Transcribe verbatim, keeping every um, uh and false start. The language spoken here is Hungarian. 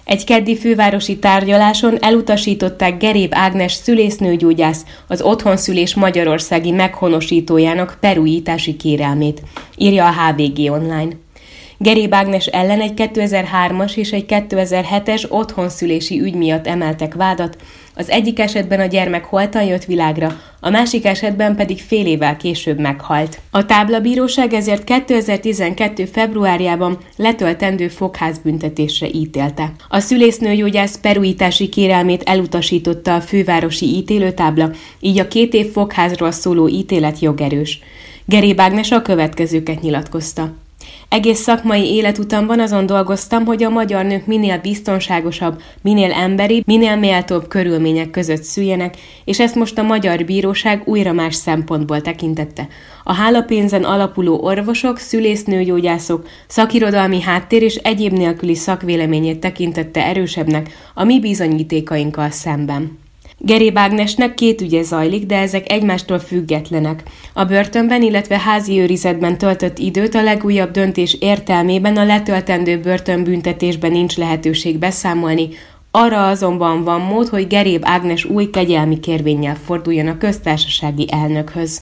Egy keddi fővárosi tárgyaláson elutasították Geréb Ágnes szülésznőgyógyász az otthonszülés magyarországi meghonosítójának perújítási kérelmét, írja a há vé gé online. Geréb Ágnes ellen egy kétezer-hármas és egy kétezer-hetes otthonszülési ügy miatt emeltek vádat, az egyik esetben a gyermek holtan jött világra, a másik esetben pedig fél évvel később meghalt. A táblabíróság ezért kétezer-tizenkettő februárjában letöltendő fogházbüntetésre ítélte. A szülésznőgyógyász perújítási kérelmét elutasította a fővárosi ítélőtábla, így a két év fogházról szóló ítélet jogerős. Geréb Ágnes a következőket nyilatkozta. Egész szakmai életutamban azon dolgoztam, hogy a magyar nők minél biztonságosabb, minél emberibb, minél méltóbb körülmények között szüljenek, és ezt most a magyar bíróság újra más szempontból tekintette. A hálapénzen alapuló orvosok, szülésznőgyógyászok, szakirodalmi háttér és egyéb nélküli szakvéleményét tekintette erősebbnek a mi bizonyítékainkkal szemben. Geréb Ágnesnek két ügye zajlik, de ezek egymástól függetlenek. A börtönben, illetve házi őrizetben töltött időt a legújabb döntés értelmében a letöltendő börtönbüntetésben nincs lehetőség beszámolni, arra azonban van mód, hogy Geréb Ágnes új kegyelmi kérvénnyel forduljon a köztársasági elnökhöz.